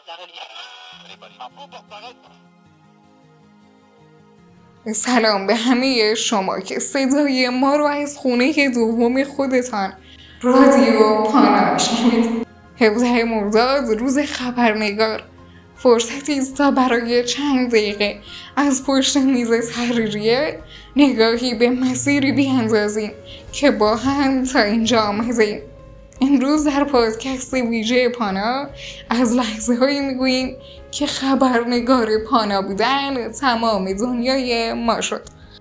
سلام به همه شما که صدای ما رو از خونه دوم خودتان رادیو پانا میشنوید. 17 مرداد روز خبرنگار، فرصتی است تا برای چند دقیقه از پشت میز تحریریه نگاهی به مسیری بیاندازیم که با هم تا اینجا آمدیم. امروز در پادکست ویژه پانا از لحظه هایی میگوییم که خبرنگار پانا بودن تمام دنیای ما شد.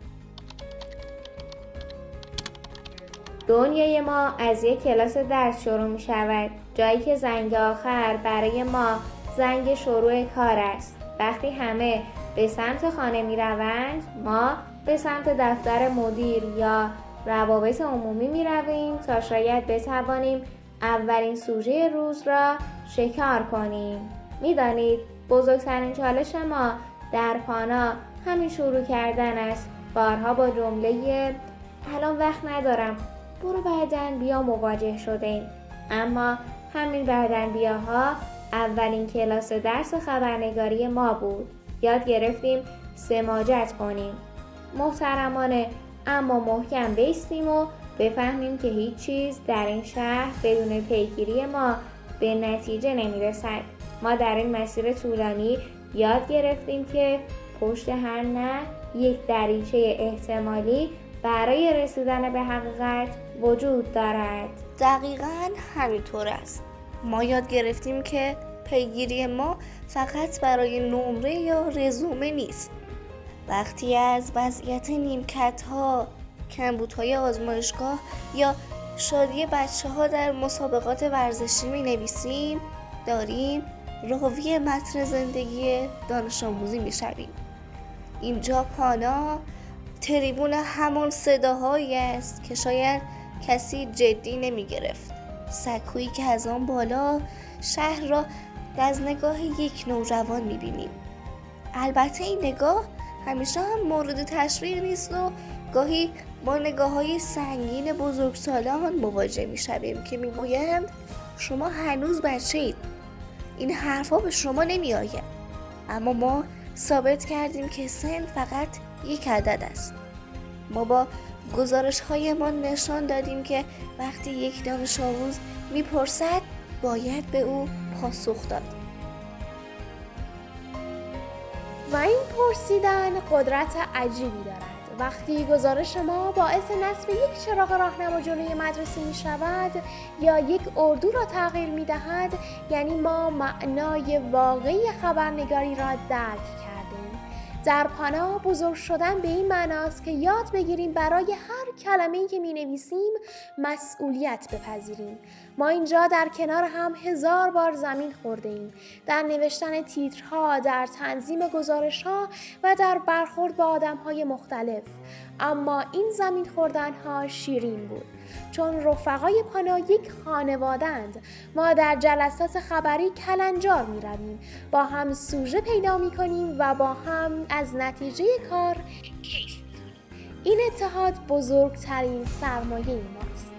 دنیای ما از یک کلاس درس شروع می شود، جایی که زنگ آخر برای ما زنگ شروع کار است. وقتی همه به سمت خانه می روند، ما به سمت دفتر مدیر یا روابط عمومی می رویم تا شاید بتوانیم اولین سوژه روز را شکار کنیم. می دانید بزرگترین چالش ما در پانا همین شروع کردن است. بارها با جمله الان وقت ندارم، برو بعدن بیا مواجه شدیم. اما همین بعدن بیاها اولین کلاس درس خبرنگاری ما بود. یاد گرفتیم سماجت کنیم، محترمانه اما محکم بایستیم و بفهمیم که هیچ چیز در این شهر بدون پیگیری ما به نتیجه نمیرسد. ما در این مسیر طولانی یاد گرفتیم که پشت هر نه یک دریچه احتمالی برای رسیدن به حقیقت وجود دارد. دقیقاً همینطور است. ما یاد گرفتیم که پیگیری ما فقط برای نمره یا رزومه نیست. وقتی از وضعیت نیمکت‌ها، کمبودهای آزمایشگاه یا شادی بچه‌ها در مسابقات ورزشی می‌نویسیم، داریم راوی متن زندگی دانش آموزی می‌شویم. اینجا پانا تریبون همون صداهایی است که شاید کسی جدی نمی‌گرفت. سکویی که از آن بالا شهر را از نگاه یک نوجوان می‌بینیم. البته این نگاه همیشه هم مورد تشویق نیست و گاهی با نگاه‌های سنگین بزرگسالان مواجه می‌شویم که می‌گویند شما هنوز بچه‌اید، این حرفا به شما نمی‌آید. اما ما ثابت کردیم که سن فقط یک عدد است. ما با گزارش‌هایمان نشان دادیم که وقتی یک دانش آموز می‌پرسد باید به او پاسخ داد. و این پرسیدن قدرت عجیبی دارد. وقتی گزارش ما باعث نصب یک چراغ راهنما جلوی مدرسه می شود یا یک اردو را تغییر می دهد، یعنی ما معنای واقعی خبرنگاری را درک کردیم. در پانا بزرگ شدن به این معناست که یاد بگیریم برای هر کلمه‌ای که می‌نویسیم مسئولیت بپذیریم. ما اینجا در کنار هم 1000 بار زمین خورده‌ایم، در نوشتن تیترها، در تنظیم گزارش‌ها و در برخورد با آدم‌های مختلف. اما این زمین خوردن‌ها شیرین بود، چون رفقای پانا یک خانواده‌اند. ما در جلسات خبری کلنجار می‌رویم، با هم سوژه پیدا می‌کنیم و با هم از نتیجه کار کیف می‌کنیم. این اتحاد بزرگترین سرمایه ماست.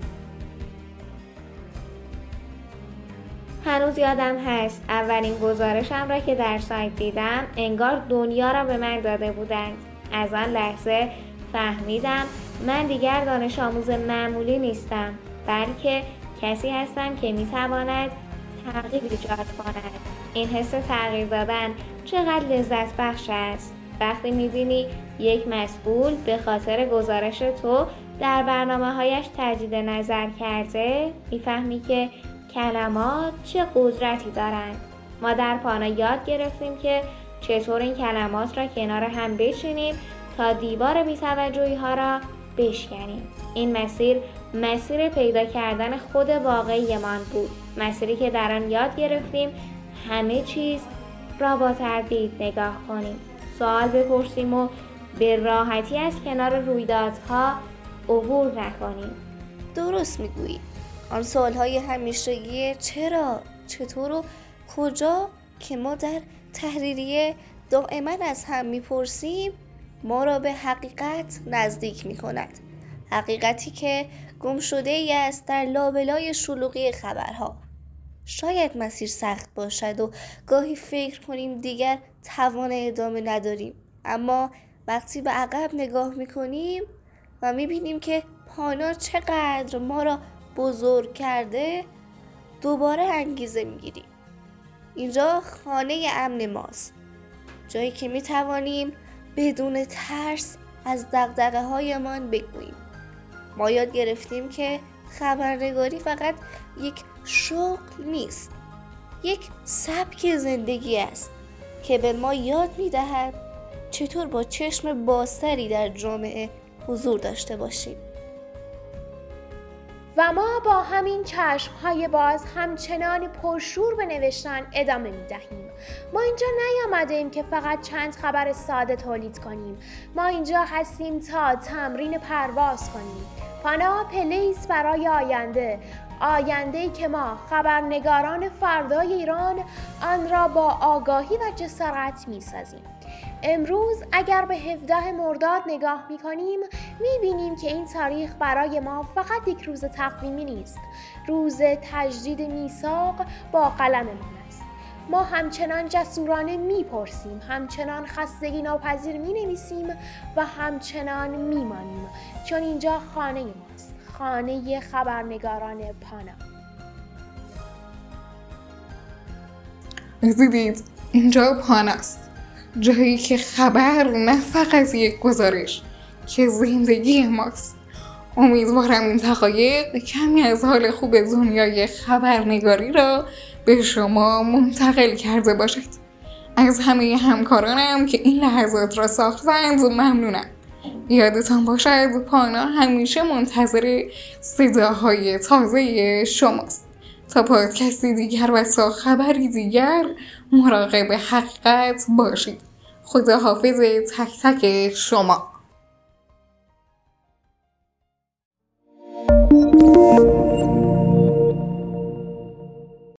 هنوز یادم هست اولین گزارشم را که در سایت دیدم انگار دنیا را به من داده بودند. از آن لحظه فهمیدم من دیگر دانش آموز معمولی نیستم، بلکه کسی هستم که میتواند تغییر ایجاد کند. این حس تغییر دادن چقدر لذت بخش است. وقتی میبینی یک مسئول به خاطر گزارش تو در برنامه‌هایش تجدید نظر کرده، میفهمی که کلمات چه قدرتی دارند. ما در پانا یاد گرفتیم که چطور این کلمات را کنار هم بچینیم تا دیوار بی‌توجهی ها را بشکنیم. این مسیر پیدا کردن خود واقعی من بود. مسیری که در آن یاد گرفتیم همه چیز را با تردید نگاه کنیم، سوال بپرسیم و به راحتی از کنار رویدادها عبور نکنیم. درست میگویی. آن سوالهای همیشگی چرا، چطور و کجا که ما در تحریریه دائما از هم میپرسیم ما را به حقیقت نزدیک میکند. حقیقتی که گم شده ای است در لابلای شلوغی خبرها. شاید مسیر سخت باشد و گاهی فکر کنیم دیگر توان ادامه نداریم، اما وقتی به عقب نگاه میکنیم و میبینیم که پانا چقدر ما را بزرگ کرده، دوباره انگیزه میگیریم. اینجا خانه امن ماست، جایی که میتوانیم بدون ترس از دغدغه‌هایمان بگوییم. ما یاد گرفتیم که خبرنگاری فقط یک شغل نیست، یک سبک زندگی است که به ما یاد می‌دهد چطور با چشم بازتری در جامعه حضور داشته باشیم. و ما با همین چشم‌های باز همچنان پرشور به نوشتن ادامه می‌دهیم. ما اینجا نیامدیم که فقط چند خبر ساده تولید کنیم. ما اینجا هستیم تا تمرین پرواز کنیم. پانا پله‌ای است برای آینده‌ای که ما خبرنگاران فردای ایران آن را با آگاهی و جسارت می‌سازیم. امروز اگر به 17 مرداد نگاه می‌کنیم می‌بینیم که این تاریخ برای ما فقط یک روز تقویمی نیست، روز تجدید میثاق با قلممان است. ما همچنان جسورانه می‌پرسیم، همچنان خستگی ناپذیر می‌نویسیم و همچنان می‌مانیم، چون اینجا خانه ماست، خانه خبرنگاران پانا. دیدید اینجا پاناست، جایی که خبر نه فقط یک گزارش که زندگی ماست. امیدوارم این دقایق کمی از حال خوب دنیای خبرنگاری را به شما منتقل کرده باشد. از همه همکارانم که این لحظات را ساختند ممنونم. یادتان باشد پانا همیشه منتظر صداهای تازه شماست. تا پادکستی دیگر و تا خبری دیگر مراقب حقیقت باشید. خداحافظ تک تک شما.